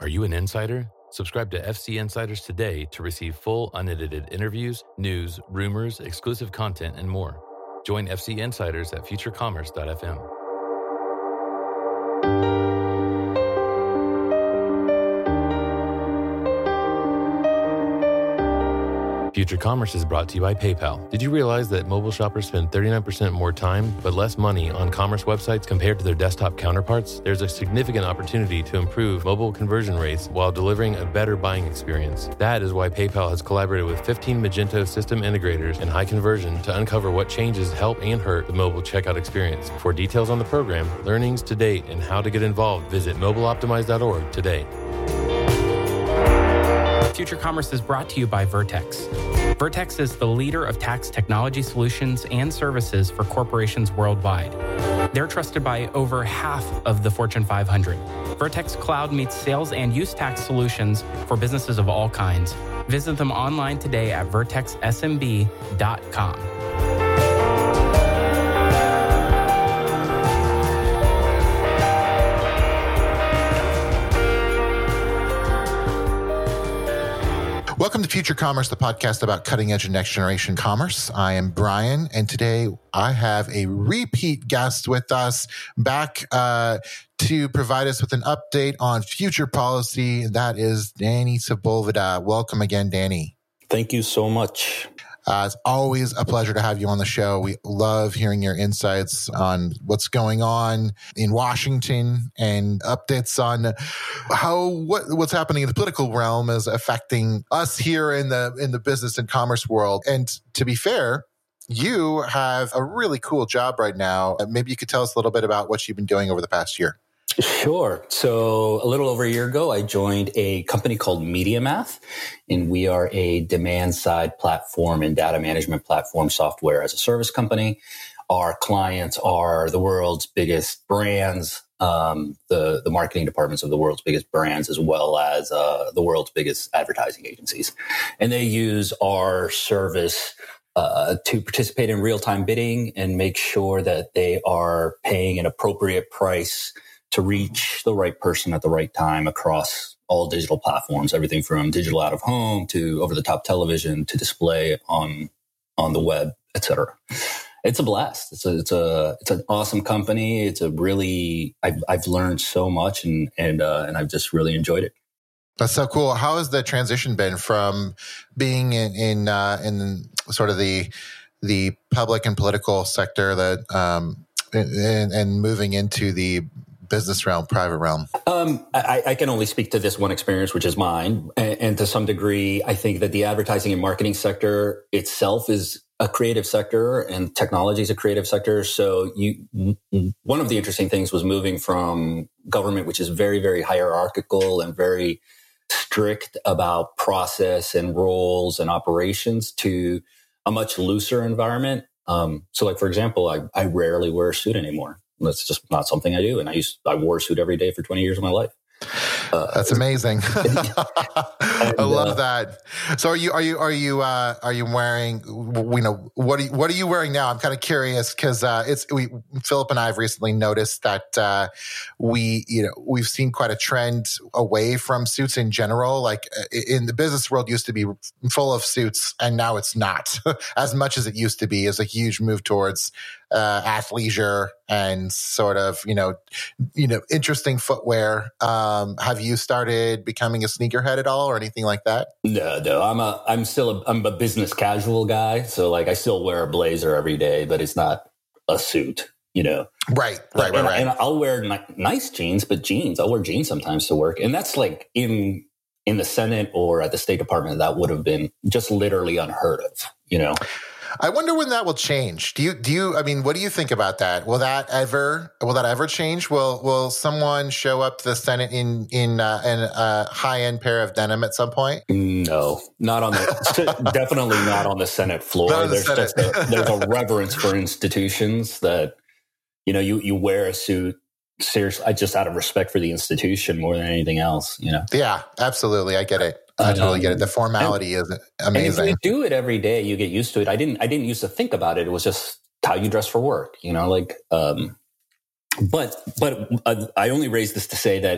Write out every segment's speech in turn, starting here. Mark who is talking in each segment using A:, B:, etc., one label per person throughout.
A: Are you an insider? Subscribe to FC Insiders today to receive full, unedited interviews, news, rumors, exclusive content, and more. Join FC Insiders at futurecommerce.fm. Future Commerce is brought to you by PayPal. Did you realize that mobile shoppers spend 39% more time but less money on commerce websites compared to their desktop counterparts? There's a significant opportunity to improve mobile conversion rates while delivering a better buying experience. That is why PayPal has collaborated with 15 Magento system integrators and High Conversion to uncover what changes help and hurt the mobile checkout experience. For details on the program, learnings to date, and how to get involved, visit mobileoptimize.org today.
B: Future Commerce is brought to you by Vertex. Vertex is the leader of tax technology solutions and services for corporations worldwide. They're trusted by over half of the Fortune 500. Vertex Cloud meets sales and use tax solutions for businesses of all kinds. Visit them online today at vertexsmb.com.
C: Welcome to Future Commerce, the podcast about cutting-edge and next-generation commerce. I am Brian, and today I have a repeat guest with us back to provide us with an update on future policy. That is Danny Sepulveda. Welcome again, Danny.
D: Thank you so much.
C: It's always a pleasure to have you on the show. We love hearing your insights on what's going on in Washington and updates on how what's happening in the political realm is affecting us here in the business and commerce world. And to be fair, you have a really cool job right now. Maybe you could tell us a little bit about what you've been doing over the past year.
D: Sure. So a little over a year ago, I joined a company called MediaMath, and we are a demand-side platform and data management platform software as a service company. Our clients are the world's biggest brands, the marketing departments of the world's biggest brands, as well as the world's biggest advertising agencies. And they use our service to participate in real-time bidding and make sure that they are paying an appropriate price to reach the right person at the right time across all digital platforms, everything from digital out of home to over-the-top television to display on the web, etc. It's a blast. It's an awesome company. It's a really I've learned so much and I've just really enjoyed it.
C: That's so cool. How has the transition been from being in sort of the public and political sector that and moving into the business realm, private realm?
D: I can only speak to this one experience, which is mine. And to some degree, I think that the advertising and marketing sector itself is a creative sector and technology is a creative sector. So one of the interesting things was moving from government, which is very, very hierarchical and very strict about process and roles and operations, to a much looser environment. So like, for example, I rarely wear a suit anymore. That's just not something I do. And I wore a suit every day for 20 years of my life.
C: That's amazing. I love that. So are you wearing, what are you wearing now? I'm kind of curious because Philip and I have recently noticed that we've seen quite a trend away from suits in general. Like in the business world used to be full of suits, and now it's not as much as it used to be. It's a huge move towards athleisure and sort of, interesting footwear. Have you started becoming a sneakerhead at all or anything like that?
D: No. I'm a business casual guy. So like I still wear a blazer every day, but it's not a suit,
C: Right.
D: And I'll wear nice jeans, but I'll wear jeans sometimes to work. And that's like in the Senate or at the State Department, that would have been just literally unheard of,
C: I wonder when that will change. Do you? I mean, what do you think about that? Will that ever change? Will someone show up to the Senate in a high-end pair of denim at some point?
D: No, not on definitely not on the Senate floor. There's a reverence for institutions that you wear a suit. Seriously, just out of respect for the institution more than anything else.
C: Yeah, absolutely. I get it. I totally get it. The formality is amazing.
D: And if you do it every day, you get used to it. I didn't used to think about it. It was just how you dress for work, But I only raise this to say that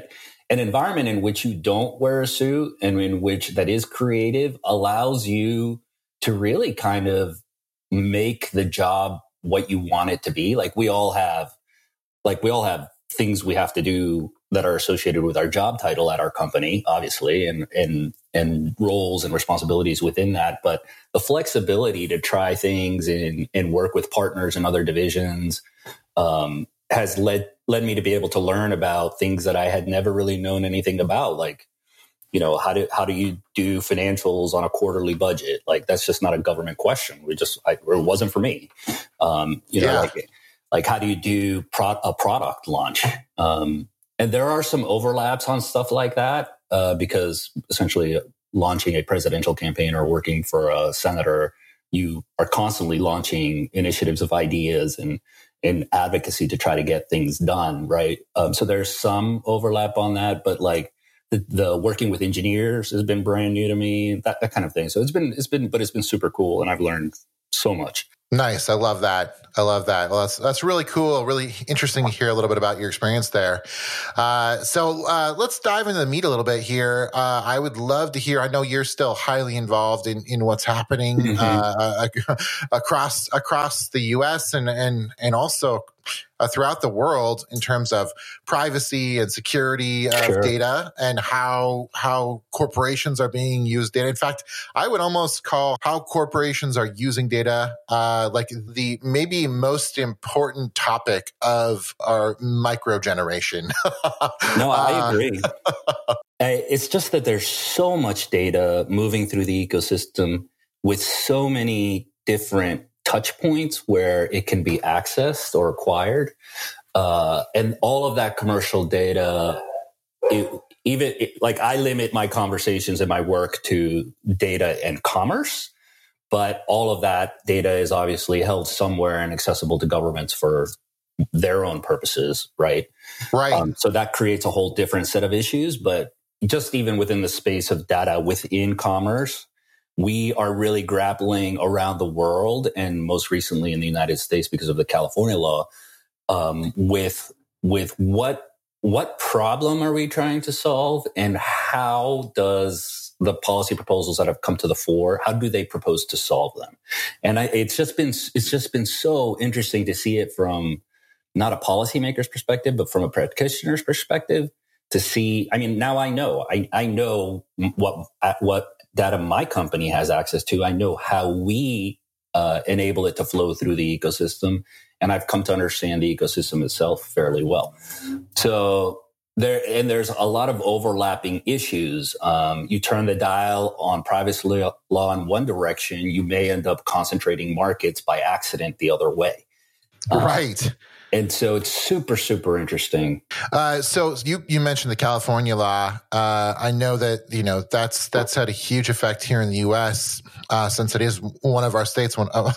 D: an environment in which you don't wear a suit and in which that is creative allows you to really kind of make the job what you want it to be. Like we all have things we have to do that are associated with our job title at our company, obviously, and roles and responsibilities within that. But the flexibility to try things and work with partners in other divisions has led me to be able to learn about things that I had never really known anything about, like, you know, how do you do financials on a quarterly budget? Like, that's just not a government question. It wasn't for me. Like how do you do a product launch? And there are some overlaps on stuff like that because essentially launching a presidential campaign or working for a senator, you are constantly launching initiatives of ideas and advocacy to try to get things done, right? So there's some overlap on that, but like the working with engineers has been brand new to me, that kind of thing. So it's been super cool, and I've learned so much.
C: Nice. I love that. Well, that's really cool. Really interesting to hear a little bit about your experience there. So let's dive into the meat a little bit here. I would love to hear, I know you're still highly involved in what's happening across the US and also throughout the world in terms of privacy and security of data and how corporations are being used data. In fact, I would almost call how corporations are using data like the maybe most important topic of our micro generation.
D: No, I agree. It's just that there's so much data moving through the ecosystem with so many different touch points where it can be accessed or acquired. And all of that commercial data, like I limit my conversations and my work to data and commerce, but all of that data is obviously held somewhere and accessible to governments for their own purposes, right?
C: Right.
D: So that creates a whole different set of issues, but just even within the space of data within commerce, we are really grappling around the world, and most recently in the United States because of the California law, with what problem are we trying to solve, and how does the policy proposals that have come to the fore, how do they propose to solve them? And it's just been so interesting to see it from not a policymaker's perspective, but from a practitioner's perspective. To see, I mean, now I know what data my company has access to. I know how we enable it to flow through the ecosystem, and I've come to understand the ecosystem itself fairly well. So there's a lot of overlapping issues. You turn the dial on privacy law in one direction, you may end up concentrating markets by accident the other way.
C: Right.
D: And so it's super, super interesting.
C: So you mentioned the California law. I know that, that's had a huge effect here in the U.S. Since it is one of our states, one of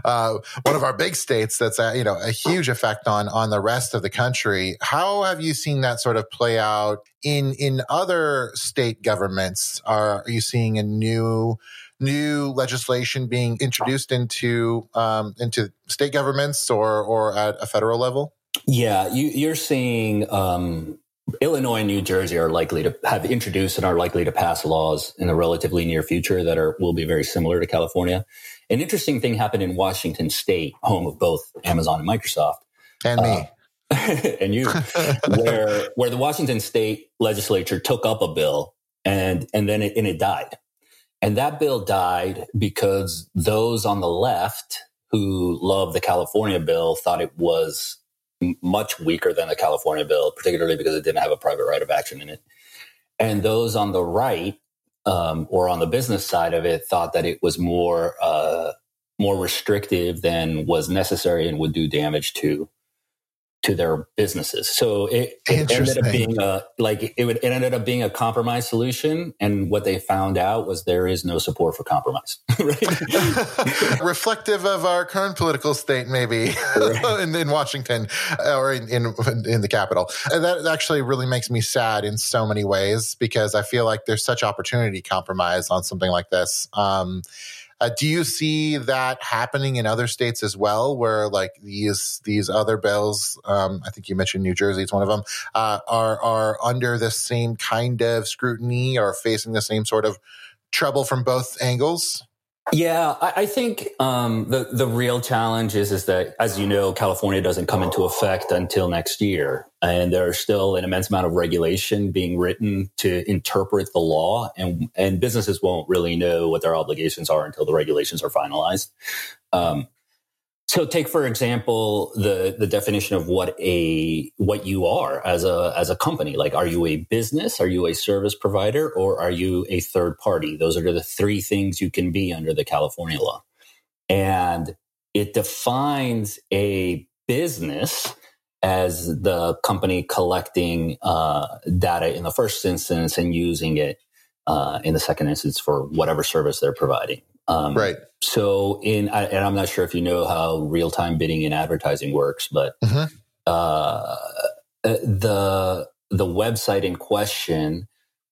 C: our big states. That's a huge effect on the rest of the country. How have you seen that sort of play out in other state governments? Are you seeing a new legislation being introduced into state governments or at a federal level?
D: Yeah, you're seeing Illinois and New Jersey are likely to have introduced and are likely to pass laws in the relatively near future that will be very similar to California. An interesting thing happened in Washington State, home of both Amazon and Microsoft.
C: And me.
D: And you, where the Washington State legislature took up a bill and then it died. And that bill died because those on the left who love the California bill thought it was much weaker than the California bill, particularly because it didn't have a private right of action in it. And those on the right, or on the business side of it, thought that it was more restrictive than was necessary and would do damage to their businesses. So it ended up being it ended up being a compromise solution. And what they found out was there is no support for compromise. Right?
C: Reflective of our current political state, maybe in Washington or in the Capitol. And that actually really makes me sad in so many ways because I feel like there's such opportunity to compromise on something like this. Do you see that happening in other states as well, where like these other bills, I think you mentioned New Jersey, it's one of them, are under the same kind of scrutiny or facing the same sort of trouble from both angles?
D: Yeah, I think the real challenge is that, as you know, California doesn't come into effect until next year. And there's still an immense amount of regulation being written to interpret the law. And businesses won't really know what their obligations are until the regulations are finalized. So take, for example, the definition of what you are as a company. Like, are you a business? Are you a service provider? Or are you a third party? Those are the three things you can be under the California law. And it defines a business as the company collecting data in the first instance and using it in the second instance for whatever service they're providing.
C: Right.
D: So and I'm not sure if you know how real-time bidding in advertising works, but the website in question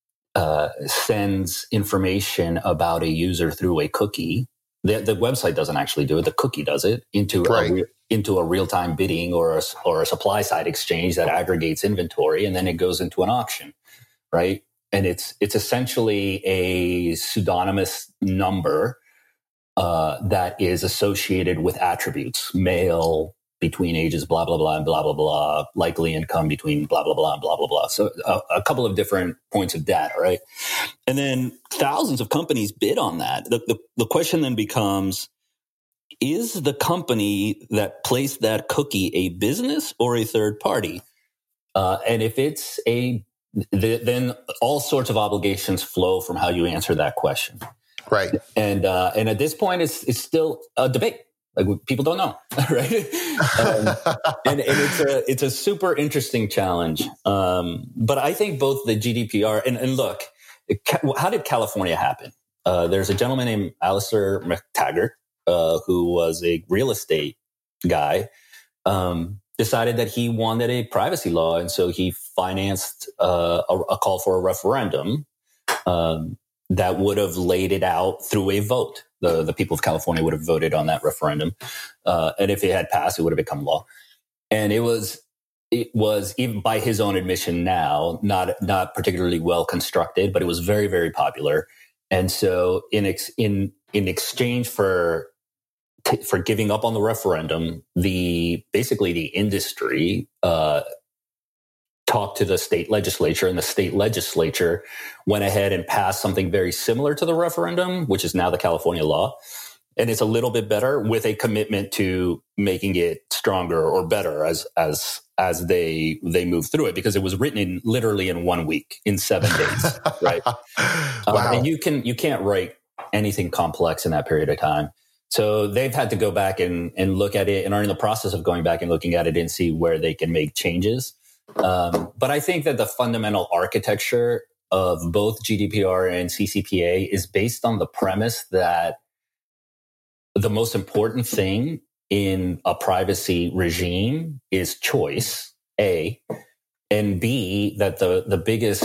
D: sends information about a user through a cookie. The website doesn't actually do it; the cookie does it into a real-time bidding or a supply-side exchange that aggregates inventory, and then it goes into an auction, right? And it's essentially a pseudonymous number that is associated with attributes: male, between ages, blah, blah, blah, and blah, blah, blah, likely income between blah, blah, blah, and blah, blah, blah. So a couple of different points of data, right? And then thousands of companies bid on that. The question then becomes, is the company that placed that cookie a business or a third party? And if it's then all sorts of obligations flow from how you answer that question.
C: Right.
D: And at this point, it's still a debate. Like, people don't know, right? And it's a super interesting challenge. But I think both the GDPR and look, how did California happen? There's a gentleman named Alistair McTaggart, who was a real estate guy, decided that he wanted a privacy law. And so he financed a call for a referendum that would have laid it out through a vote. The people of California would have voted on that referendum. And if it had passed, it would have become law. And it was even by his own admission now, not particularly well constructed, but it was very, very popular. And so in exchange for giving up on the referendum, basically the industry talked to the state legislature, and the state legislature went ahead and passed something very similar to the referendum, which is now the California law. And it's a little bit better, with a commitment to making it stronger or better as they move through it, because it was written literally in 1 week, in 7 days, right?
C: Wow.
D: And you can't write anything complex in that period of time. So they've had to go back and look at it, and are in the process of going back and looking at it and see where they can make changes. But I think that the fundamental architecture of both GDPR and CCPA is based on the premise that the most important thing in a privacy regime is choice, A, and B, that the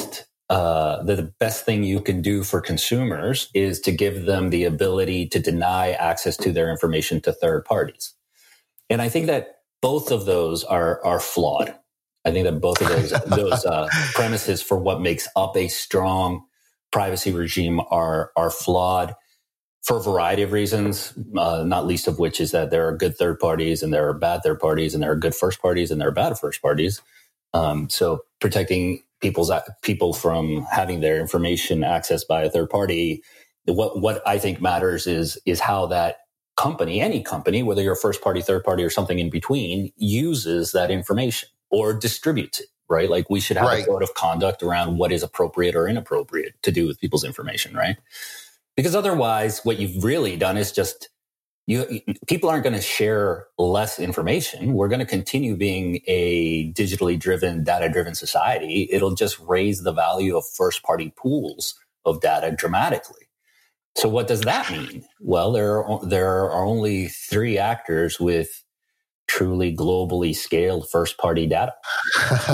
D: best thing you can do for consumers is to give them the ability to deny access to their information to third parties. And I think that both of those are flawed. I think that both of those premises for what makes up a strong privacy regime are flawed for a variety of reasons, not least of which is that there are good third parties and there are bad third parties, and there are good first parties and there are bad first parties. So protecting people from having their information accessed by a third party, what I think matters is how that company, any company, whether you're a first party, third party, or something in between, uses that information or distributes it, right? Like, we should have a code of conduct around what is appropriate or inappropriate to do with people's information, right? Because otherwise, what you've really done is just people aren't going to share less information. We're going to continue being a digitally driven, data driven society. It'll just raise the value of first party pools of data dramatically. So what does that mean? Well, there are only 3 actors with truly globally scaled first party data.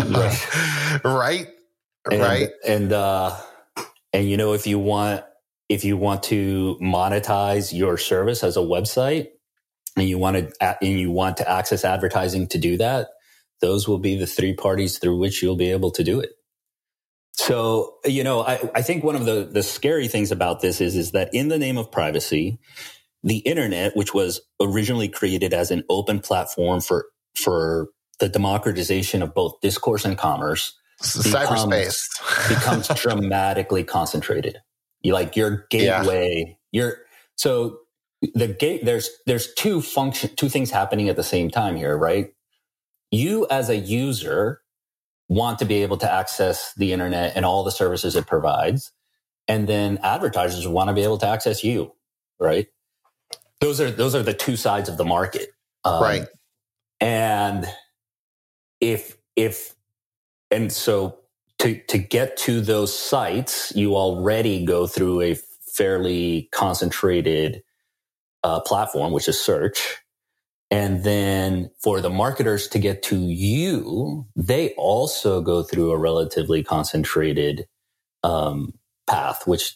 C: Right.
D: And if you want if you want to monetize your service as a website and you want to access advertising to do that, those will be the three parties through which you'll be able to do it. So, I think one of the scary things about this is that in the name of privacy, the internet, which was originally created as an open platform for the democratization of both discourse and commerce,
C: cyberspace
D: becomes dramatically concentrated. Your gateway, there's two things happening at the same time here, right? You as a user want to be able to access the internet and all the services it provides. And then advertisers want to be able to access you, right? Those are the two sides of the market.
C: Right.
D: And so to get to those sites, you already go through a fairly concentrated platform, which is search. And then for the marketers to get to you, they also go through a relatively concentrated path, which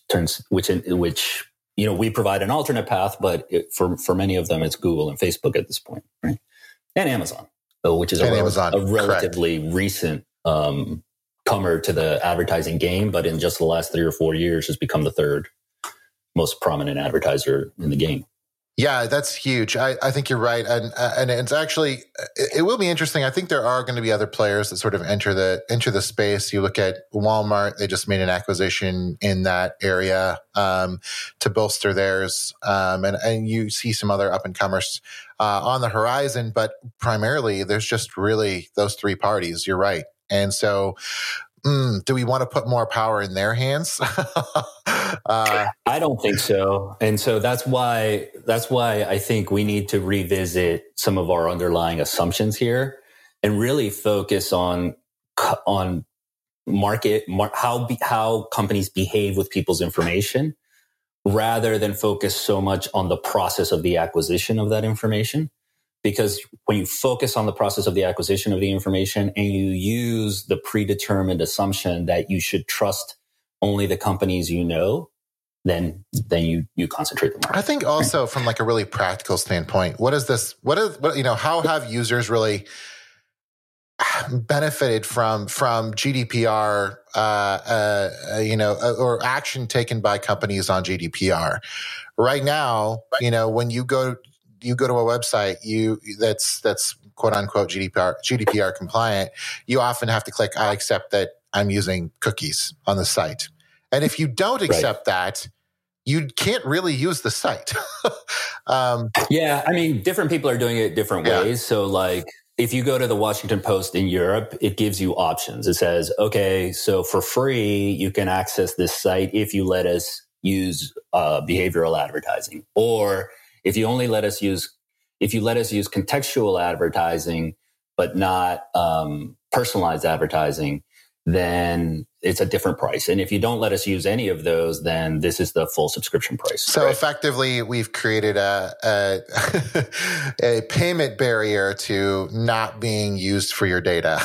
D: we provide an alternate path, but for many of them, it's Google and Facebook at this point, right? And Amazon, which is a relatively recent comer to the advertising game, but in just the last 3 or 4 years has become the third most prominent advertiser in the game.
C: Yeah, that's huge. I think you're right. And it's actually, it will be interesting. I think there are going to be other players that sort of enter the space. You look at Walmart, they just made an acquisition in that area to bolster theirs. And you see some other up and comers on the horizon, but primarily there's just really those three parties. You're right. And so do we want to put more power in their hands?
D: I don't think so. And so that's why I think we need to revisit some of our underlying assumptions here and really focus on how companies behave with people's information rather than focus so much on the process of the acquisition of that information. Because when you focus on the process of the acquisition of the information and you use the predetermined assumption that you should trust only the companies you know, then you concentrate the market.
C: I think also from like a really practical standpoint, how have users really benefited from GDPR, or action taken by companies on GDPR? Right now, when you go to a website that's quote unquote GDPR compliant, you often have to click, I accept that I'm using cookies on the site. And if you don't accept that, you can't really use the site.
D: Different people are doing it different ways. So if you go to the Washington Post in Europe, it gives you options. It says, okay, so for free, you can access this site if you let us use behavioral advertising. Or if you let us use contextual advertising, but not personalized advertising, then it's a different price. And if you don't let us use any of those, then this is the full subscription price.
C: So effectively, we've created a payment barrier to not being used for your data.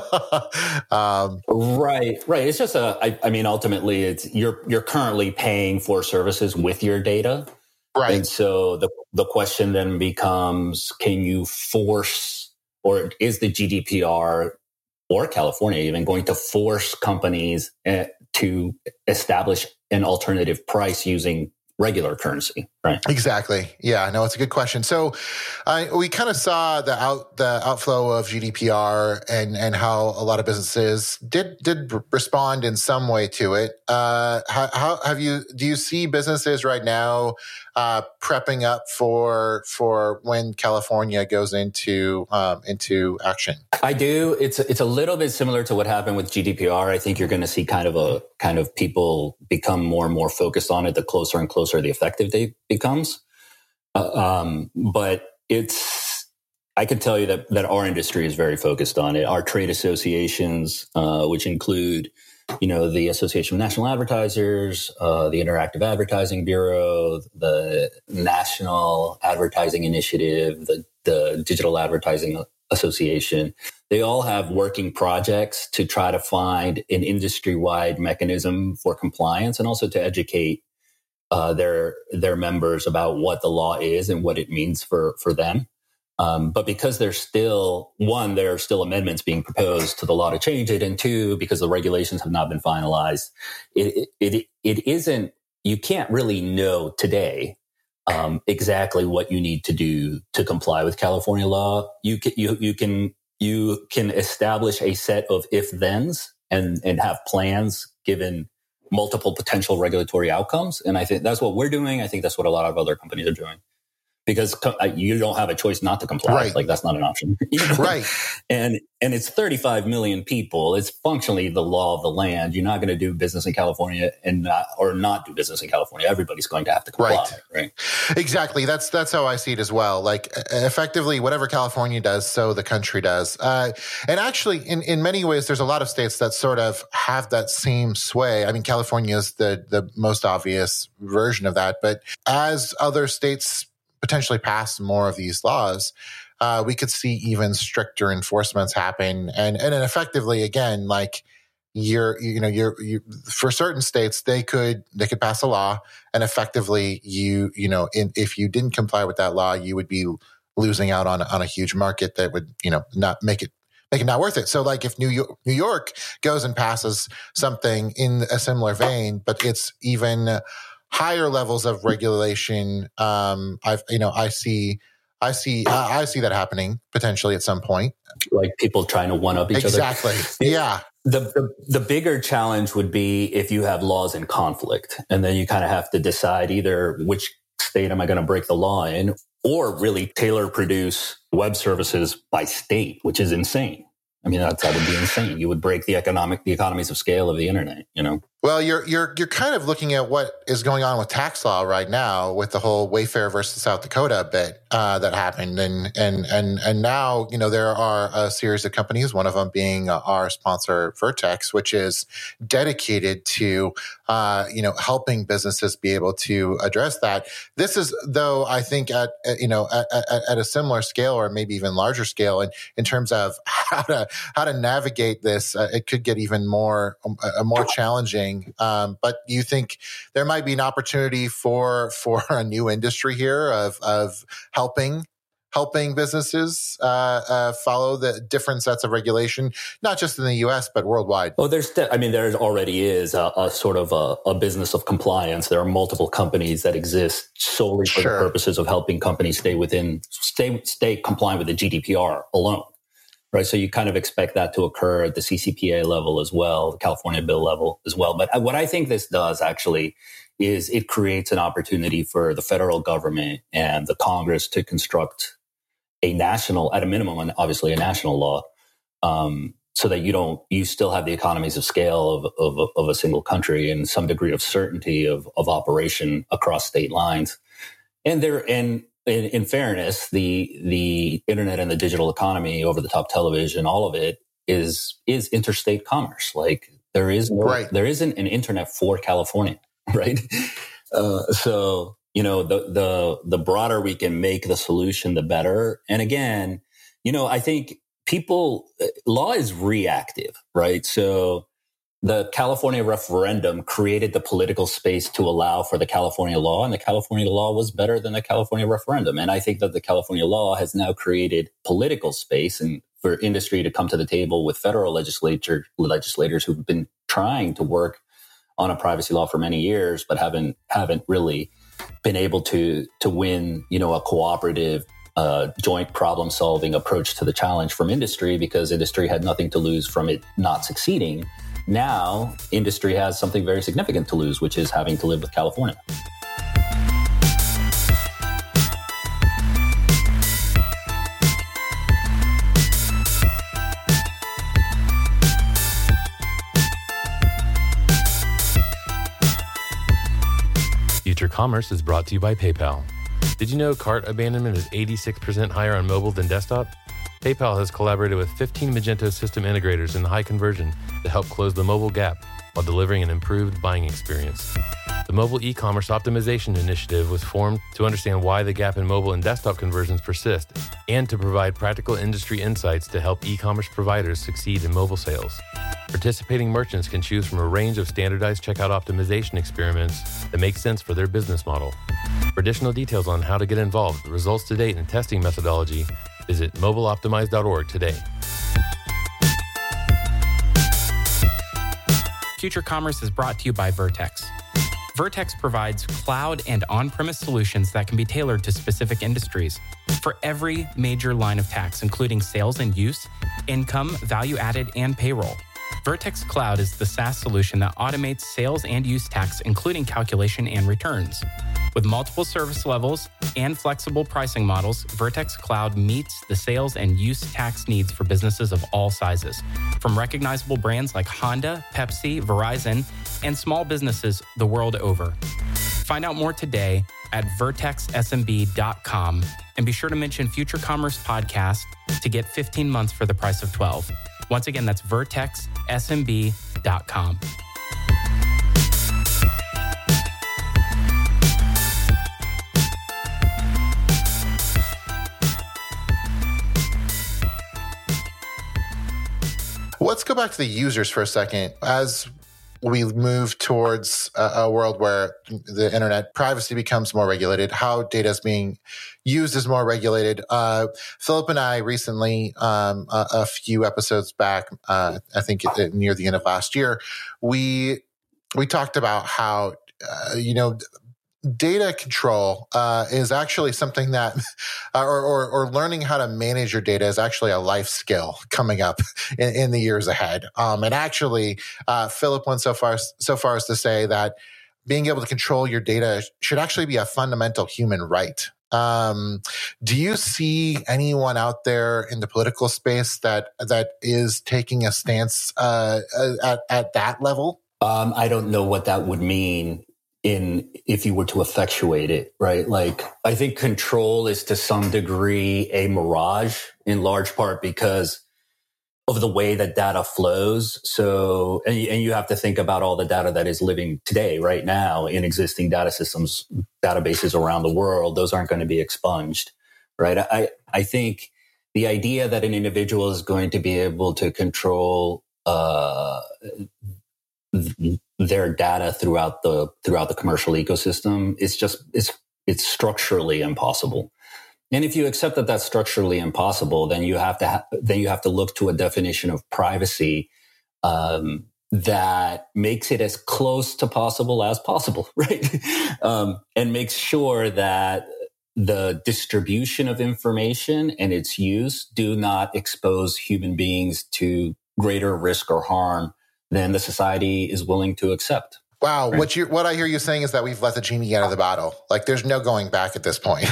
D: Right. It's just ultimately it's you're currently paying for services with your data.
C: Right.
D: And so the question then becomes, can you force, or is the GDPR or California even going to force companies to establish an alternative price using regular currency, right?
C: Exactly. Yeah, no, it's a good question. So we kind of saw the outflow of GDPR and how a lot of businesses did respond in some way to it. Do you see businesses right now prepping up for when California goes into action?
D: I do. It's a little bit similar to what happened with GDPR. I think you're going to see kind of people become more and more focused on it the closer and closer the effective date becomes. But I can tell you that our industry is very focused on it. Our trade associations, which include, the Association of National Advertisers, the Interactive Advertising Bureau, the National Advertising Initiative, the Digital Advertising Association, they all have working projects to try to find an industry-wide mechanism for compliance and also to educate their members about what the law is and what it means for them. But because there are still amendments being proposed to the law to change it, and two, because the regulations have not been finalized, it isn't. You can't really know today exactly what you need to do to comply with California law. You can establish a set of if-thens and have plans given multiple potential regulatory outcomes. And I think that's what we're doing. I think that's what a lot of other companies are doing. Because you don't have a choice not to comply.
C: Right.
D: Like, that's not an option.
C: Right.
D: And it's 35 million people. It's functionally the law of the land. You're not going to do business in California or not do business in California. Everybody's going to have to comply. Right.
C: Exactly. That's how I see it as well. Like, effectively, whatever California does, so the country does. And actually, in many ways, there's a lot of states that sort of have that same sway. I mean, California is the most obvious version of that. But as other states potentially pass more of these laws, we could see even stricter enforcements happen. And effectively, again, like for certain states, they could pass a law, and effectively if you didn't comply with that law, you would be losing out on a huge market that would, not make it not worth it. So like if New York goes and passes something in a similar vein, but it's even higher levels of regulation, I see that happening potentially at some point.
D: Like people trying to one up each other.
C: Exactly. Yeah.
D: The bigger challenge would be if you have laws in conflict, and then you kind of have to decide either which state am I going to break the law in, or really tailor produce web services by state, which is insane. I mean, that would be insane. You would break the economies of scale of the internet,
C: Well, you're kind of looking at what is going on with tax law right now with the whole Wayfair versus South Dakota bit that happened, and now there are a series of companies, one of them being our sponsor Vertex, which is dedicated to helping businesses be able to address that. This is, though, I think at a similar scale or maybe even larger scale in terms of how to navigate this. It could get even more challenging. But do you think there might be an opportunity for a new industry here of helping businesses follow the different sets of regulation, not just in the U.S. but worldwide?
D: Well, there already is a sort of a business of compliance. There are multiple companies that exist solely for the purposes of helping companies stay compliant with the GDPR alone. Right. So you kind of expect that to occur at the CCPA level as well, the California bill level as well. But what I think this does actually is it creates an opportunity for the federal government and the Congress to construct a national, at a minimum, and obviously a national law, so that you still have the economies of scale of a single country and some degree of certainty of operation across state lines. In fairness, the internet and the digital economy, over-the-top television, all of it is interstate commerce. Like there isn't an internet for California, right? So the broader we can make the solution, the better. And again, I think law is reactive, right? So the California referendum created the political space to allow for the California law, and the California law was better than the California referendum. And I think that the California law has now created political space and for industry to come to the table with federal legislators who've been trying to work on a privacy law for many years, but haven't really been able to win, a cooperative joint problem-solving approach to the challenge from industry, because industry had nothing to lose from it not succeeding. Now, industry has something very significant to lose, which is having to live with California.
A: Future Commerce is brought to you by PayPal. Did you know cart abandonment is 86% higher on mobile than desktop? PayPal has collaborated with 15 Magento system integrators in high conversion to help close the mobile gap while delivering an improved buying experience. The Mobile E-commerce Optimization Initiative was formed to understand why the gap in mobile and desktop conversions persist, and to provide practical industry insights to help e-commerce providers succeed in mobile sales. Participating merchants can choose from a range of standardized checkout optimization experiments that make sense for their business model. For additional details on how to get involved, results to date, and testing methodology, visit mobileoptimize.org today.
B: Future Commerce is brought to you by Vertex. Vertex provides cloud and on-premise solutions that can be tailored to specific industries for every major line of tax, including sales and use, income, value-added, and payroll. Vertex Cloud is the SaaS solution that automates sales and use tax, including calculation and returns. With multiple service levels and flexible pricing models, Vertex Cloud meets the sales and use tax needs for businesses of all sizes, from recognizable brands like Honda, Pepsi, Verizon, and small businesses the world over. Find out more today at vertexsmb.com and be sure to mention Future Commerce Podcast to get 15 months for the price of 12. Once again, that's vertexsmb.com.
C: Let's go back to the users for a second. As we move towards a world where the internet privacy becomes more regulated, how data is being used is more regulated. Philip and I recently, a few episodes back, I think near the end of last year, we talked about how, data control is actually something that, or learning how to manage your data is actually a life skill coming up in the years ahead. And actually, Philip went so far as to say that being able to control your data should actually be a fundamental human right. Do you see anyone out there in the political space that is taking a stance at that level?
D: I don't know what that would mean if you were to effectuate it, right? Like, I think control is to some degree a mirage, in large part because of the way that data flows. So, and you have to think about all the data that is living today, right now, in existing data systems, databases around the world. Those aren't going to be expunged, right? I think the idea that an individual is going to be able to control their data throughout the commercial ecosystem, it's structurally impossible. And if you accept that that's structurally impossible, then you have to look to a definition of privacy that makes it as close to possible as possible, right? And makes sure that the distribution of information and its use do not expose human beings to greater risk or harm than the society is willing to accept.
C: Wow. Right? What I hear you saying is that we've let the genie out of the bottle. Like, there's no going back at this point.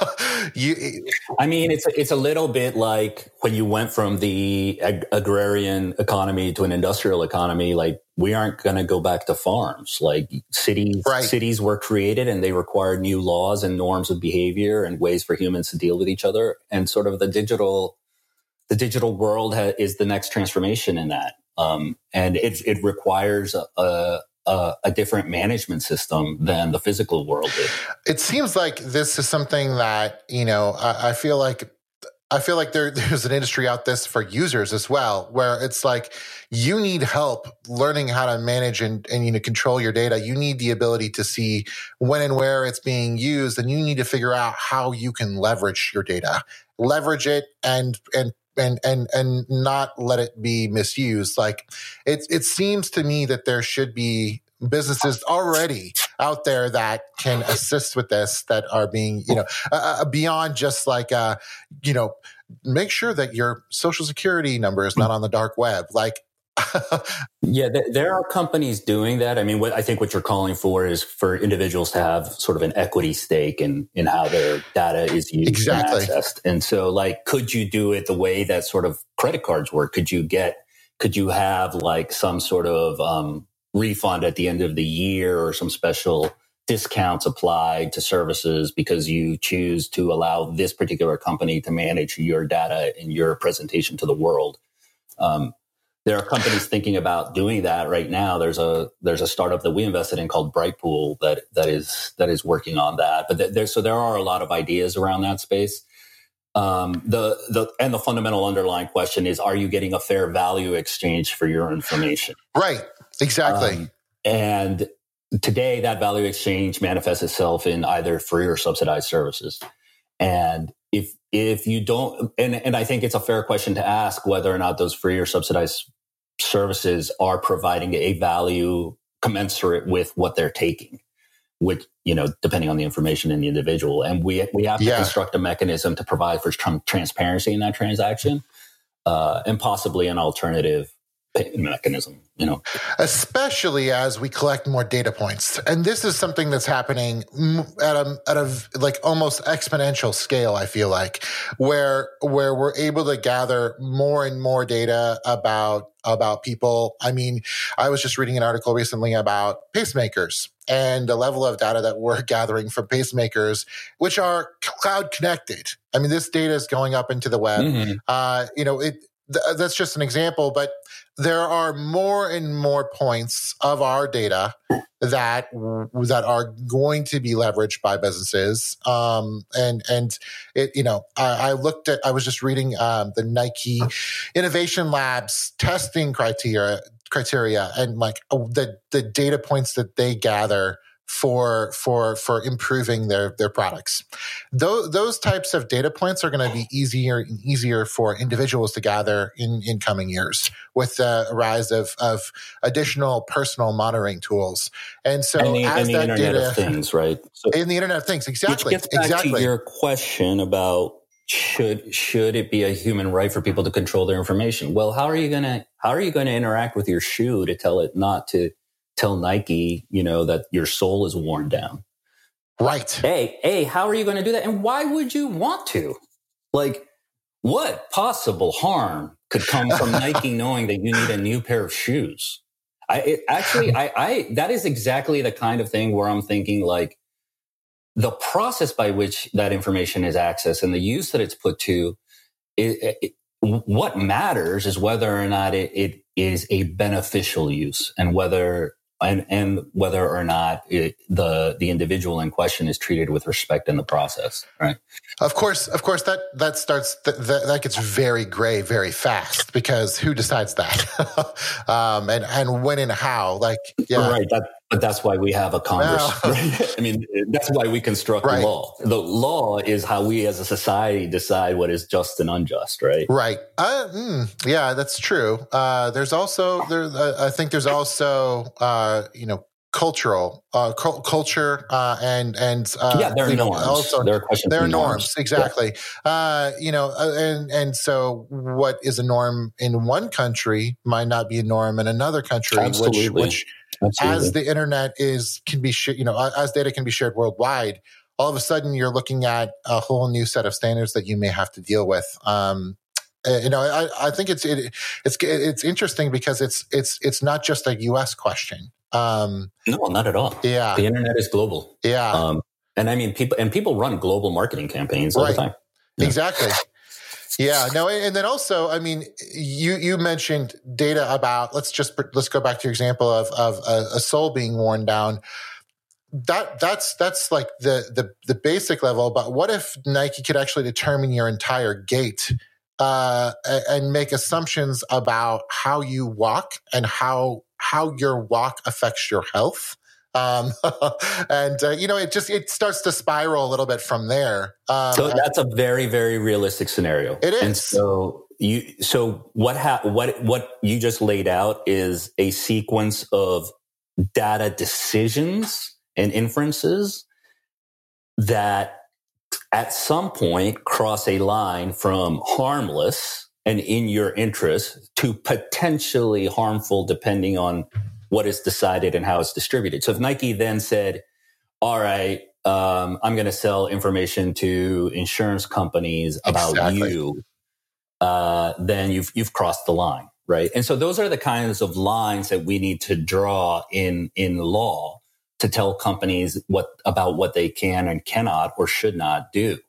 D: I mean, it's a little bit like when you went from the agrarian economy to an industrial economy. Like, we aren't going to go back to farms. Like, cities were created and they required new laws and norms of behavior and ways for humans to deal with each other. And sort of the digital world is the next transformation in that. And it requires a different management system than the physical world did.
C: It seems like this is something that, I feel like there's an industry out there for users as well, where it's like you need help learning how to manage and control your data. You need the ability to see when and where it's being used, and you need to figure out how you can leverage your data, leverage it and not let it be misused. Like, it seems to me that there should be businesses already out there that can assist with this, that are being, beyond just like, make sure that your social security number is not on the dark web. Like,
D: yeah, there are companies doing that. I mean, I think what you're calling for is for individuals to have sort of an equity stake in how their data is used and accessed. And so, like, could you do it the way that sort of credit cards work? Could you have like some sort of refund at the end of the year, or some special discounts applied to services because you choose to allow this particular company to manage your data and your presentation to the world? There are companies thinking about doing that right now. There's a startup that we invested in called Brightpool that is working on that. But there are a lot of ideas around that space. The fundamental underlying question is, are you getting a fair value exchange for your information?
C: Right. Exactly.
D: And today that value exchange manifests itself in either free or subsidized services. And if you don't, and I think it's a fair question to ask whether or not those free or subsidized services are providing a value commensurate with what they're taking, which, depending on the information in the individual. And we have to construct a mechanism to provide for transparency in that transaction, and possibly an alternative mechanism,
C: especially as we collect more data points. And this is something that's happening at a like almost exponential scale, I feel like, where we're able to gather more and more data about people. I mean, I was just reading an article recently about pacemakers and the level of data that we're gathering from pacemakers, which are cloud connected. I mean, this data is going up into the web. Mm-hmm. That's just an example, but there are more and more points of our data that are going to be leveraged by businesses. I was just reading the Nike Innovation Labs testing criteria, and like the data points that they gather for improving their products. Those types of data points are going to be easier and easier for individuals to gather in coming years with the rise of additional personal monitoring tools. And so
D: the Internet of Things, right? So
C: in the Internet of Things, exactly.
D: Which gets back to your question about should it be a human right for people to control their information? Well, how are you going to interact with your shoe to tell it not to tell Nike, that your sole is worn down?
C: Right.
D: Hey, how are you going to do that? And why would you want to? Like, what possible harm could come from Nike knowing that you need a new pair of shoes? That is exactly the kind of thing where I'm thinking, like, the process by which that information is accessed and the use that it's put to, what matters is whether or not it is a beneficial use, and whether or not the individual in question is treated with respect in the process, right?
C: Of course, that starts that gets very gray very fast, because who decides that, and when and how? Like, yeah,
D: right. But that's why we have a Congress. Right? I mean, that's why we construct the law. The law is how we as a society decide what is just and unjust, right?
C: Right. Yeah, that's true. There's also I think there's also cultural culture and
D: there are norms. Also, there are
C: norms, exactly. Yeah. And so what is a norm in one country might not be a norm in another country.
D: Absolutely.
C: Which as the internet can be as data can be shared worldwide, all of a sudden you're looking at a whole new set of standards that you may have to deal with. I think it's interesting because it's not just a U.S. question.
D: No, not at all.
C: Yeah,
D: the internet is global.
C: Yeah,
D: and I mean people run global marketing campaigns all the time.
C: Yeah. Exactly. Yeah, no, and then also, I mean, you mentioned data about let's go back to your example of a sole being worn down. That's like the basic level. But what if Nike could actually determine your entire gait and make assumptions about how you walk and how your walk affects your health? It starts to spiral a little bit from there.
D: So that's a very, very realistic scenario.
C: It is.
D: And so what you just laid out is a sequence of data decisions and inferences that at some point cross a line from harmless and in your interest to potentially harmful, depending on what is decided and how it's distributed. So if Nike then said, all right, I'm going to sell information to insurance companies about you, then you've crossed the line, right? And so those are the kinds of lines that we need to draw in law to tell companies about what they can and cannot or should not do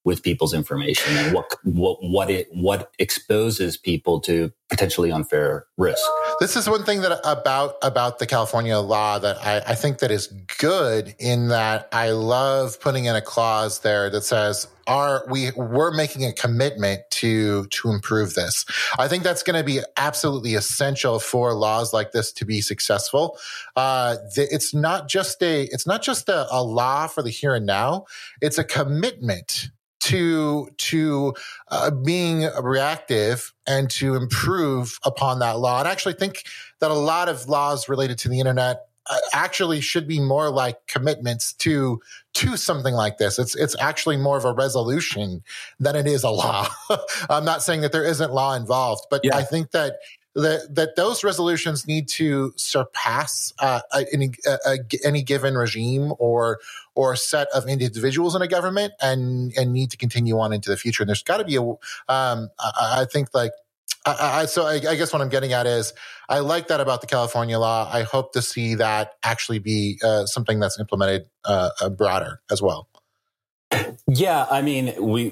D: with people's information and what exposes people to potentially unfair risk.
C: This is one thing that about the California law that I think that is good, in that I love putting in a clause there that says we're making a commitment to improve this. I think that's going to be absolutely essential for laws like this to be successful. It's not just a law for the here and now. It's a commitment to being reactive and to improve upon that law. And I actually think that a lot of laws related to the internet actually should be more like commitments to something like this. It's actually more of a resolution than it is a law. I'm not saying that there isn't law involved, but I think that those resolutions need to surpass any given regime or set of individuals in a government, and need to continue on into the future. And there's got to be I think like. So I guess what I'm getting at is I like that about the California law. I hope to see that actually be something that's implemented broader as well.
D: Yeah, I mean, we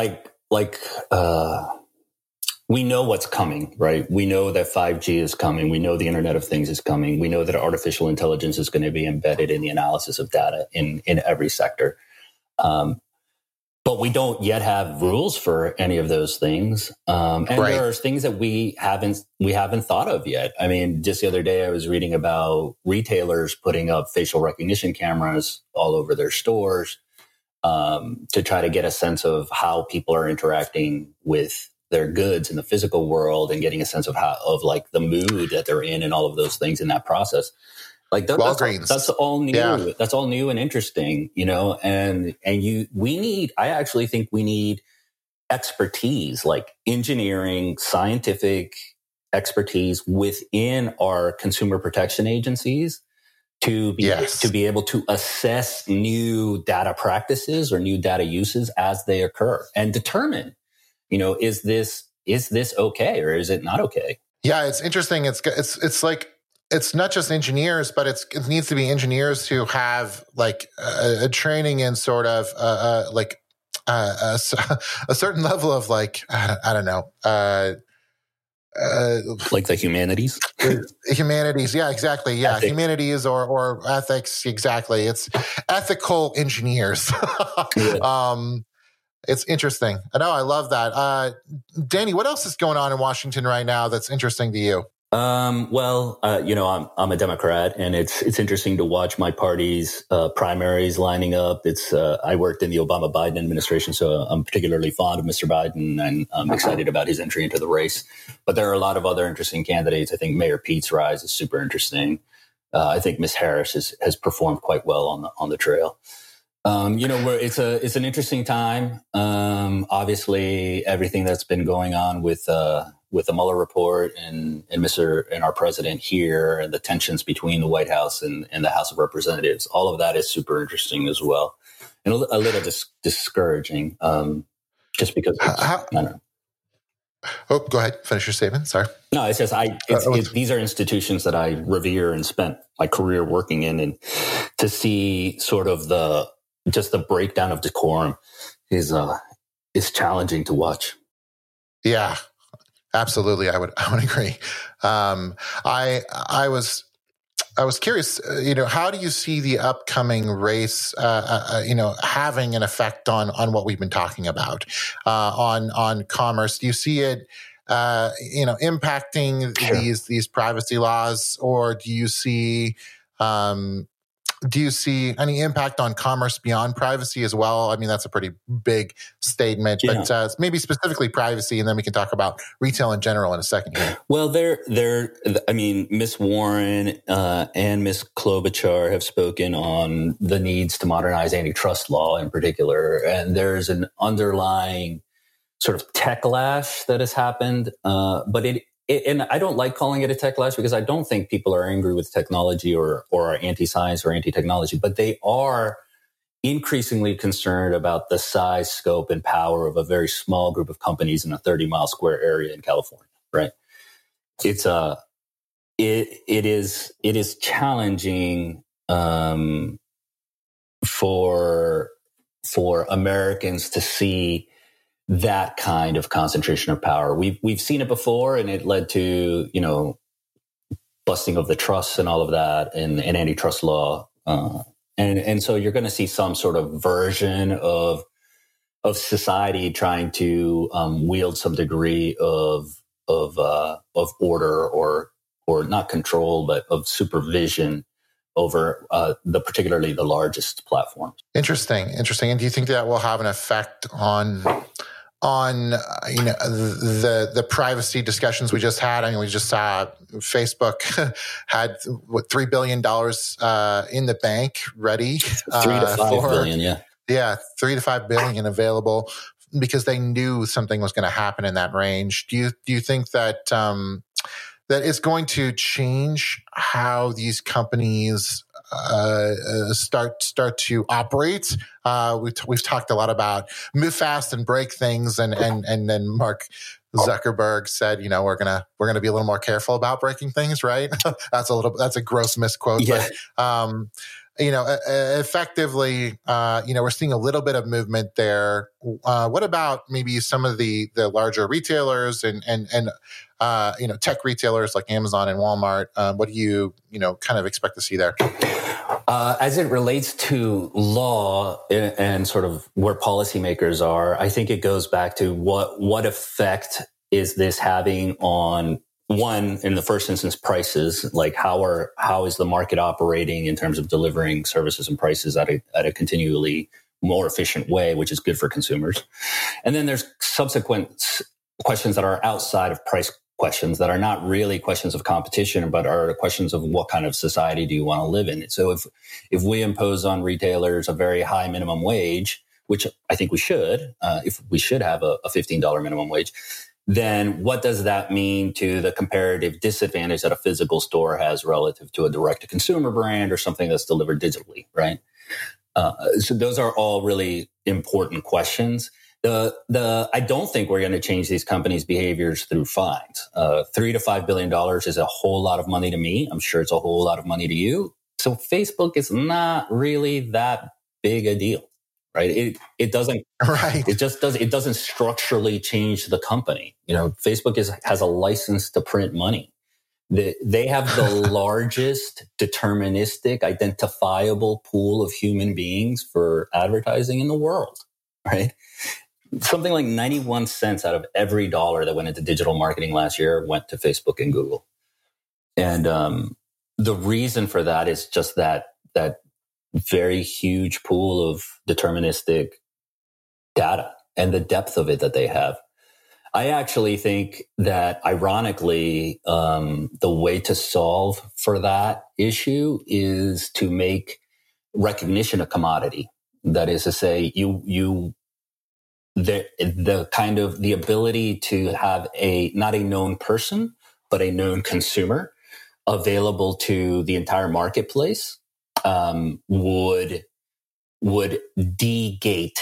D: we know what's coming, right? We know that 5G is coming. We know the Internet of Things is coming. We know that artificial intelligence is going to be embedded in the analysis of data in every sector. But we don't yet have rules for any of those things. And there are things that we haven't thought of yet. I mean, just the other day, I was reading about retailers putting up facial recognition cameras all over their stores to try to get a sense of how people are interacting with their goods in the physical world, and getting a sense of like the mood that they're in and all of those things in that process. Like that's all new. Yeah. That's all new and interesting, and I actually think we need expertise, like engineering, scientific expertise within our consumer protection agencies to be able to assess new data practices or new data uses as they occur and determine, is this okay or is it not okay?
C: Yeah, it's interesting. It's like, it's not just engineers, but it needs to be engineers who have like a training in sort of a certain level of like, I don't know.
D: Like the humanities?
C: Humanities. Yeah, exactly. Yeah. Ethics. Humanities or ethics. Exactly. It's ethical engineers. It's interesting. I know. I love that. Danny, what else is going on in Washington right now that's interesting to you?
D: I'm a Democrat, and it's interesting to watch my party's primaries lining up. I worked in the Obama-Biden administration, so I'm particularly fond of Mr. Biden, and I'm excited about his entry into the race. But there are a lot of other interesting candidates. I think Mayor Pete's rise is super interesting. I think Ms. Harris has performed quite well on the trail. It's an interesting time. Obviously, everything that's been going on with the Mueller report and our president here, and the tensions between the White House and the House of Representatives, all of that is super interesting as well, and a little discouraging, just because I don't know.
C: Oh, go ahead. Finish your statement. Sorry.
D: No, it's just these are institutions that I revere and spent my career working in, and to see sort of the breakdown of decorum is challenging to watch.
C: Yeah. Absolutely, I would agree. I was curious. How do you see the upcoming race? Having an effect on what we've been talking about on commerce. Do you see it? Impacting these privacy laws, or do you see? Do you see any impact on commerce beyond privacy as well? I mean, that's a pretty big statement, but maybe specifically privacy, and then we can talk about retail in general in a second here.
D: Well, Ms. Warren and Ms. Klobuchar have spoken on the needs to modernize antitrust law in particular, and there's an underlying sort of techlash that has happened, but and I don't like calling it a techlash because I don't think people are angry with technology or are anti-science or anti-technology, but they are increasingly concerned about the size, scope, and power of a very small group of companies in a 30-mile square area in California, right? It is challenging for for Americans to see that kind of concentration of power. We've seen it before, and it led to, busting of the trusts and all of that and antitrust law. And so you're going to see some sort of version of society trying to wield some degree of order or not control, but of supervision over particularly the largest platforms. Interesting.
C: And do you think that will have an effect on the privacy discussions we just had? I mean, we just saw Facebook had $3 billion in the bank ready.
D: 3 to 5 billion, yeah.
C: Yeah, 3 to 5 billion available because they knew something was going to happen in that range. Do you think that that it's going to change how these companies start to operate? We've talked a lot about move fast and break things, and then Mark Zuckerberg said, we're gonna be a little more careful about breaking things, right? That's a gross misquote,
D: yeah.
C: But effectively, we're seeing a little bit of movement there. What about maybe some of the larger retailers and tech retailers like Amazon and Walmart? What do you kind of expect to see there?
D: As it relates to law and sort of where policymakers are, I think it goes back to what effect is this having on, one, in the first instance, prices. Like how is the market operating in terms of delivering services and prices at a continually more efficient way, which is good for consumers. And then there's subsequent questions that are outside of price questions that are not really questions of competition, but are questions of what kind of society do you want to live in. So if we impose on retailers a very high minimum wage, which I think we should, if we should have a $15 minimum wage, then what does that mean to the comparative disadvantage that a physical store has relative to a direct-to-consumer brand or something that's delivered digitally, right? So those are all really important questions. I don't think we're going to change these companies' behaviors through fines. $3 to $5 billion is a whole lot of money to me. I'm sure it's a whole lot of money to you. So Facebook is not really that big a deal, right? It doesn't.
C: Right.
D: It doesn't structurally change the company. Facebook has a license to print money. They have the largest deterministic, identifiable pool of human beings for advertising in the world, right? Something like 91 cents out of every dollar that went into digital marketing last year went to Facebook and Google. And the reason for that is just that very huge pool of deterministic data and the depth of it that they have. I actually think that, ironically, the way to solve for that issue is to make recognition a commodity. That is to say, the kind of the ability to have not a known person, but a known consumer available to the entire marketplace would de-gate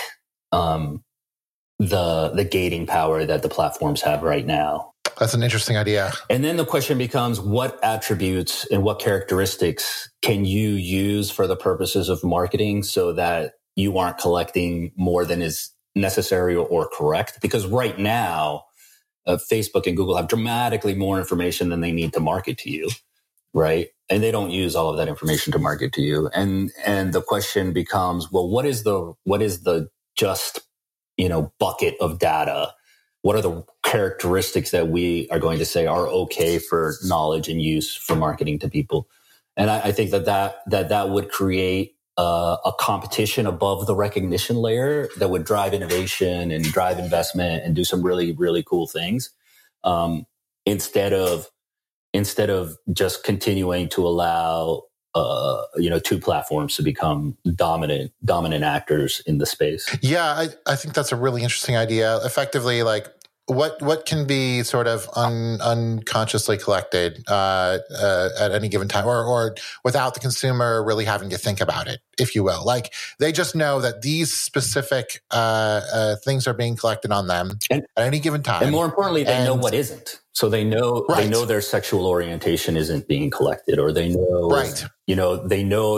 D: the gating power that the platforms have right now.
C: That's an interesting idea.
D: And then the question becomes, what attributes and what characteristics can you use for the purposes of marketing so that you aren't collecting more than is necessary or correct? Because right now, Facebook and Google have dramatically more information than they need to market to you, right? And they don't use all of that information to market to you. And the question becomes, well, what is the just, bucket of data? What are the characteristics that we are going to say are okay for knowledge and use for marketing to people? And I think that would create a competition above the recognition layer that would drive innovation and drive investment and do some really, really cool things. Instead of just continuing to allow, two platforms to become dominant actors in the space.
C: Yeah, I think that's a really interesting idea. Effectively, like what can be sort of unconsciously collected at any given time, or without the consumer really having to think about it, if you will. Like they just know that these specific things are being collected on them at any given time,
D: and more importantly, they know what isn't. So they know
C: right.
D: They know their sexual orientation isn't being collected, or they know
C: right.
D: They know that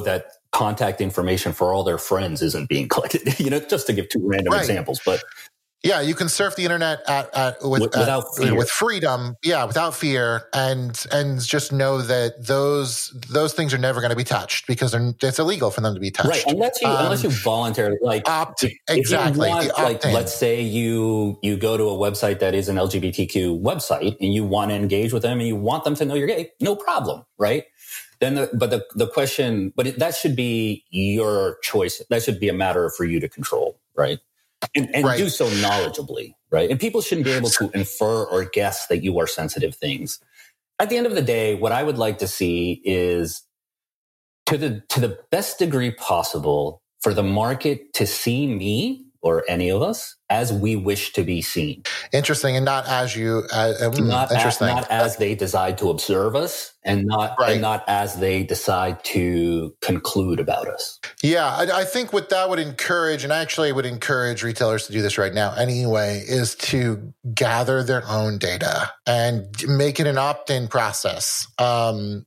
D: contact information for all their friends isn't being collected, just to give two random examples. But
C: yeah, you can surf the internet
D: without fear.
C: With freedom, without fear, and just know that those things are never going to be touched because it's illegal for them to be touched.
D: Right, unless you voluntarily
C: opt. Exactly.
D: If you want, let's say you go to a website that is an LGBTQ website and you want to engage with them and you want them to know you're gay, no problem, right? Then, the question, that should be your choice. That should be a matter for you to control, right? And do so knowledgeably, right? And people shouldn't be able to infer or guess that you are sensitive things. At the end of the day, what I would like to see is, to the best degree possible, for the market to see me or any of us as we wish to be seen.
C: Interesting, and not as you.
D: Not as they decide to observe us, and not as they decide to conclude about us.
C: Yeah, I think what that would encourage, and I actually would encourage retailers to do this right now anyway, is to gather their own data and make it an opt-in process. And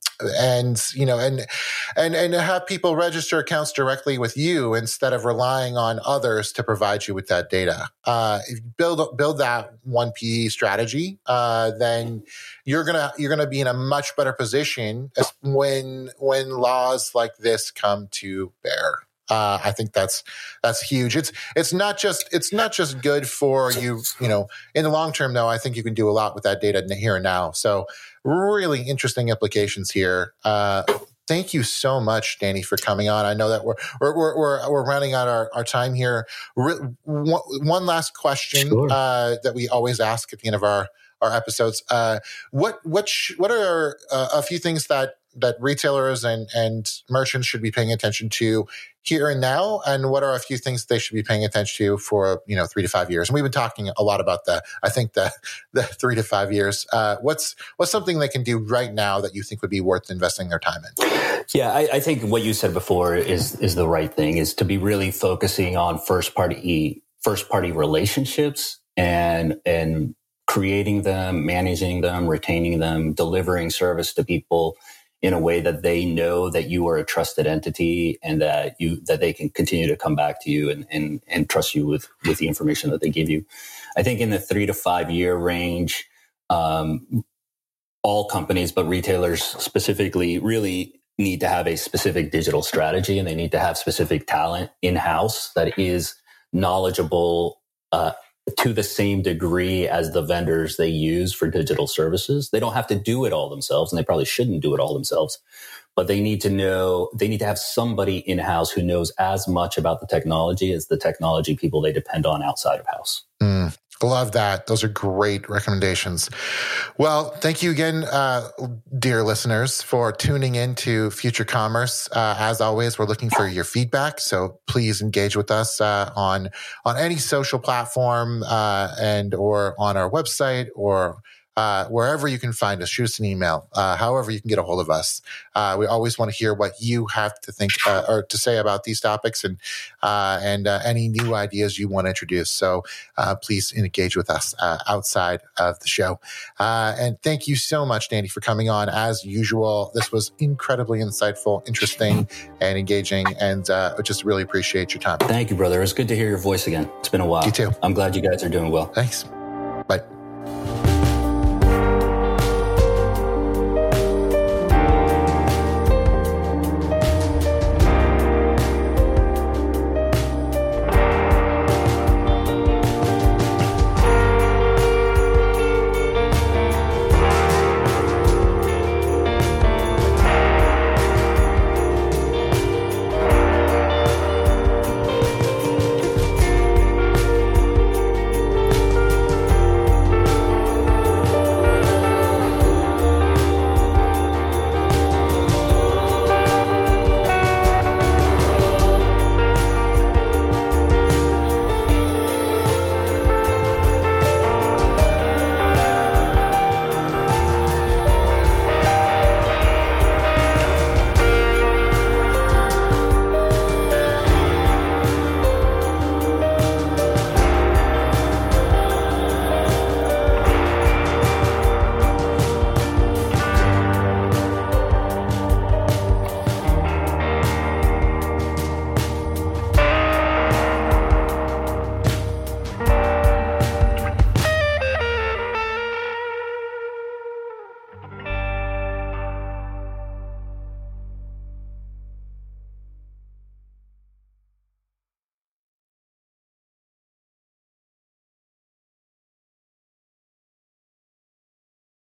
C: have people register accounts directly with you instead of relying on others to provide you with that data. Build that 1P strategy, then you're gonna be in a much better position when laws like this come to bear. I think that's huge. It's not just good for you. In the long term, though, I think you can do a lot with that data here and now. So really interesting implications here. Thank you so much, Danny, for coming on. I know that we're running out our time here. One last question that we always ask at the end of our episodes. What are a few things that retailers and merchants should be paying attention to here and now, and what are a few things they should be paying attention to for 3 to 5 years? And we've been talking a lot about the 3 to 5 years. What's something they can do right now that you think would be worth investing their time in?
D: Yeah, I think what you said before is the right thing, is to be really focusing on first party relationships and creating them, managing them, retaining them, delivering service to people in a way that they know that you are a trusted entity and that they can continue to come back to you and trust you with the information that they give you. I think in the 3 to 5 year range, all companies, but retailers specifically, really need to have a specific digital strategy, and they need to have specific talent in-house that is knowledgeable to the same degree as the vendors they use for digital services. They don't have to do it all themselves, and they probably shouldn't do it all themselves, but they need to have somebody in-house who knows as much about the technology as the technology people they depend on outside of house.
C: Love that. Those are great recommendations. Well, thank you again, dear listeners, for tuning in to Future Commerce. As always, we're looking for your feedback, so please engage with us on any social platform or on our website or wherever you can find us. Shoot us an email, however you can get a hold of us. We always want to hear what you have to think or to say about these topics and any new ideas you want to introduce. So please engage with us outside of the show. And thank you so much, Danny, for coming on. As usual, this was incredibly insightful, interesting, and engaging, and just really appreciate your time.
D: Thank you, brother. It's good to hear your voice again. It's been a while.
C: You too.
D: I'm glad you guys are doing well.
C: Thanks.